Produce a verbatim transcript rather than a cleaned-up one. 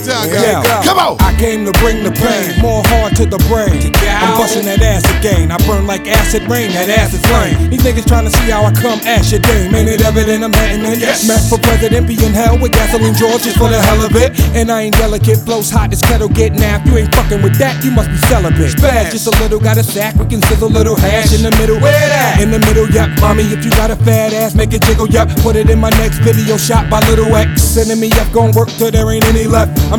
time, Yeah. guys. Come on. I came to bring the pain, more hard to the brain. I'm busting that ass again. I burn like acid rain, that acid flame. These niggas trying to see how I come ash your dame. Ain't it evident I'm hitting it? Yes. Mess for president, be in hell with gasoline George just for the hell of it. And I ain't delicate, flows hot, this kettle get napped. You ain't fucking with that, you must be celibate. Bad, just a little, got a sack, we can sizzle a little hash in the middle. Where that? In the middle, yup. Mommy, if you got a fat ass, make it jiggle, yup. Put it in my next video shot by Little X. Sending me up, gon' work till there ain't any left. I'm